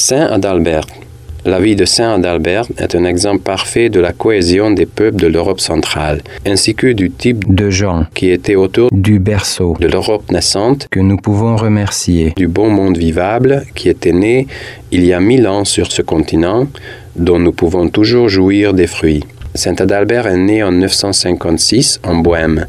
Saint Adalbert. La vie de Saint Adalbert est un exemple parfait de la cohésion des peuples de l'Europe centrale, ainsi que du type de gens qui étaient autour du berceau de l'Europe naissante que nous pouvons remercier, du bon monde vivable qui était né il y a 1000 ans sur ce continent, dont nous pouvons toujours jouir des fruits. Saint Adalbert est né en 956 en Bohême.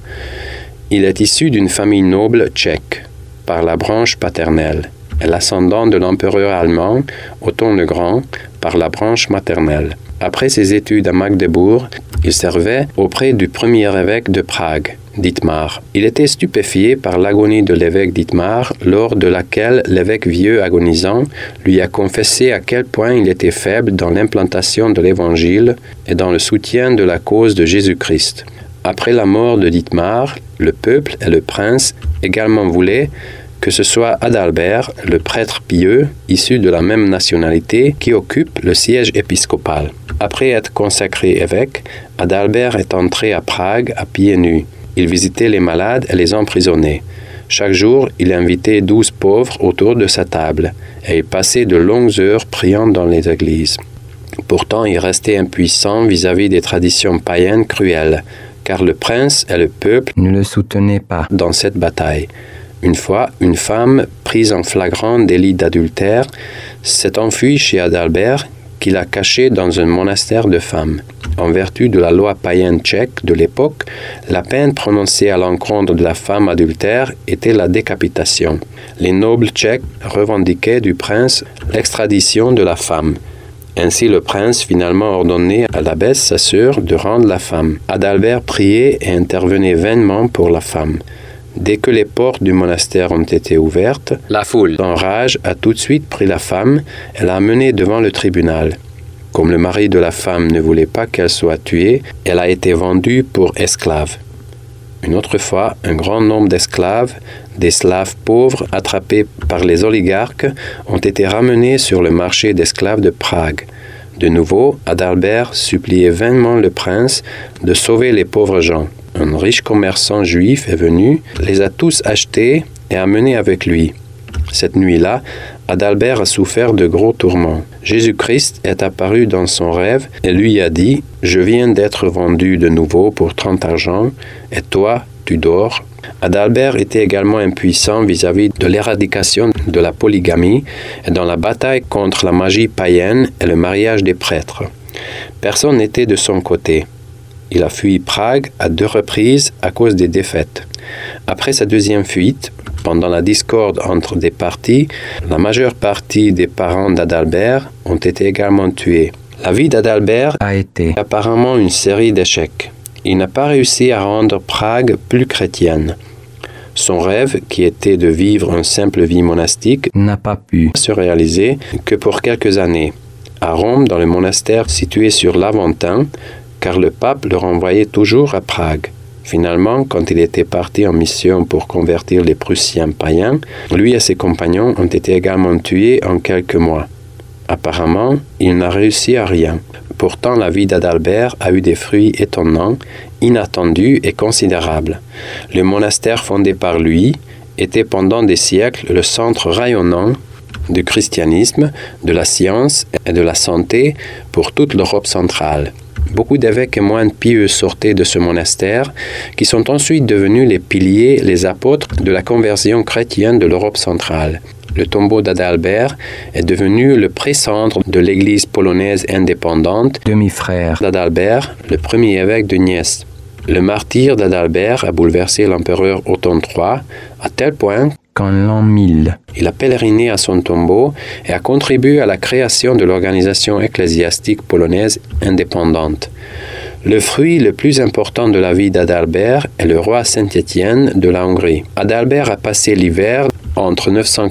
Il est issu d'une famille noble tchèque, par la branche paternelle, et l'ascendant de l'empereur allemand Otton le Grand par la branche maternelle. Après ses études à Magdebourg, il servait auprès du premier évêque de Prague, Dietmar. Il était stupéfié par l'agonie de l'évêque Dietmar, lors de laquelle l'évêque vieux agonisant lui a confessé à quel point il était faible dans l'implantation de l'Évangile et dans le soutien de la cause de Jésus-Christ. Après la mort de Dietmar, le peuple et le prince également voulaient que ce soit Adalbert, le prêtre pieux, issu de la même nationalité, qui occupe le siège épiscopal. Après être consacré évêque, Adalbert est entré à Prague à pieds nus. Il visitait les malades et les emprisonnés. Chaque jour, il invitait 12 pauvres autour de sa table, et il passait de longues heures priant dans les églises. Pourtant, il restait impuissant vis-à-vis des traditions païennes cruelles, car le prince et le peuple ne le soutenaient pas dans cette bataille. Une fois, une femme, prise en flagrant délit d'adultère, s'est enfuie chez Adalbert, qui l'a cachée dans un monastère de femmes. En vertu de la loi païenne tchèque de l'époque, la peine prononcée à l'encontre de la femme adultère était la décapitation. Les nobles tchèques revendiquaient du prince l'extradition de la femme. Ainsi, le prince finalement ordonnait à l'abbesse, sa sœur, de rendre la femme. Adalbert priait et intervenait vainement pour la femme. Dès que les portes du monastère ont été ouvertes, la foule, en rage, a tout de suite pris la femme et l'a menée devant le tribunal. Comme le mari de la femme ne voulait pas qu'elle soit tuée, elle a été vendue pour esclave. Une autre fois, un grand nombre d'esclaves, des Slaves pauvres attrapés par les oligarques, ont été ramenés sur le marché d'esclaves de Prague. De nouveau, Adalbert suppliait vainement le prince de sauver les pauvres gens. Un riche commerçant juif est venu, les a tous achetés et amenés avec lui. Cette nuit-là, Adalbert a souffert de gros tourments. Jésus-Christ est apparu dans son rêve et lui a dit « Je viens d'être vendu de nouveau pour 30 argents, et toi, tu dors ». Adalbert était également impuissant vis-à-vis de l'éradication de la polygamie et dans la bataille contre la magie païenne et le mariage des prêtres. Personne n'était de son côté. Il a fui Prague à 2 reprises à cause des défaites. Après sa deuxième fuite, pendant la discorde entre des partis, la majeure partie des parents d'Adalbert ont été également tués. La vie d'Adalbert a été apparemment une série d'échecs. Il n'a pas réussi à rendre Prague plus chrétienne. Son rêve, qui était de vivre une simple vie monastique, n'a pas pu se réaliser que pour quelques années. À Rome, dans le monastère situé sur l'Aventin, car le pape le renvoyait toujours à Prague. Finalement, quand il était parti en mission pour convertir les Prussiens païens, lui et ses compagnons ont été également tués en quelques mois. Apparemment, il n'a réussi à rien. Pourtant, la vie d'Adalbert a eu des fruits étonnants, inattendus et considérables. Le monastère fondé par lui était pendant des siècles le centre rayonnant du christianisme, de la science et de la santé pour toute l'Europe centrale. Beaucoup d'évêques et moines pieux sortaient de ce monastère, qui sont ensuite devenus les piliers, les apôtres de la conversion chrétienne de l'Europe centrale. Le tombeau d'Adalbert est devenu le précentre de l'église polonaise indépendante, demi-frère d'Adalbert, le premier évêque de Nice. Le martyre d'Adalbert a bouleversé l'empereur Otton III à tel point qu'en l'an 1000, il a pèleriné à son tombeau et a contribué à la création de l'organisation ecclésiastique polonaise indépendante. Le fruit le plus important de la vie d'Adalbert est le roi Saint-Étienne de la Hongrie. Adalbert a passé l'hiver entre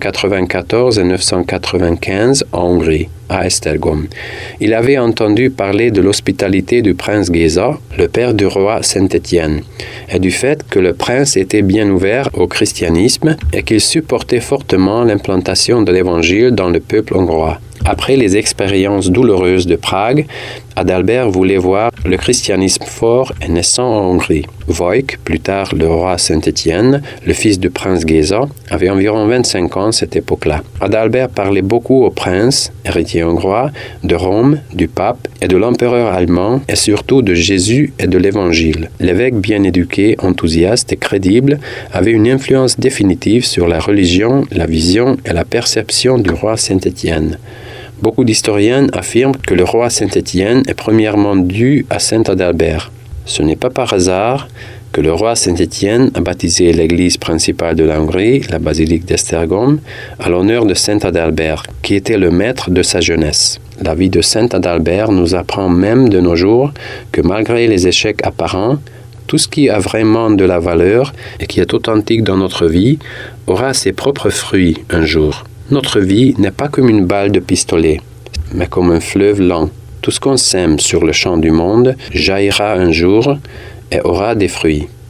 994 et 995 en Hongrie, à Esztergom. Il avait entendu parler de l'hospitalité du prince Géza, le père du roi Saint-Étienne, et du fait que le prince était bien ouvert au christianisme et qu'il supportait fortement l'implantation de l'évangile dans le peuple hongrois. Après les expériences douloureuses de Prague, Adalbert voulait voir le christianisme fort et naissant en Hongrie. Wojk, plus tard le roi Saint-Étienne, le fils du prince Géza, avait environ 25 ans à cette époque-là. Adalbert parlait beaucoup au prince, héritier hongrois, de Rome, du pape et de l'empereur allemand, et surtout de Jésus et de l'Évangile. L'évêque bien éduqué, enthousiaste et crédible avait une influence définitive sur la religion, la vision et la perception du roi Saint-Étienne. Beaucoup d'historiens affirment que le roi Saint-Étienne est premièrement dû à saint Adalbert. Ce n'est pas par hasard que le roi Saint-Étienne a baptisé l'église principale de la Hongrie, la basilique d'Esztergom, à l'honneur de saint Adalbert, qui était le maître de sa jeunesse. La vie de saint Adalbert nous apprend même de nos jours que malgré les échecs apparents, tout ce qui a vraiment de la valeur et qui est authentique dans notre vie aura ses propres fruits un jour. Notre vie n'est pas comme une balle de pistolet, mais comme un fleuve lent. Tout ce qu'on sème sur le champ du monde jaillira un jour et aura des fruits.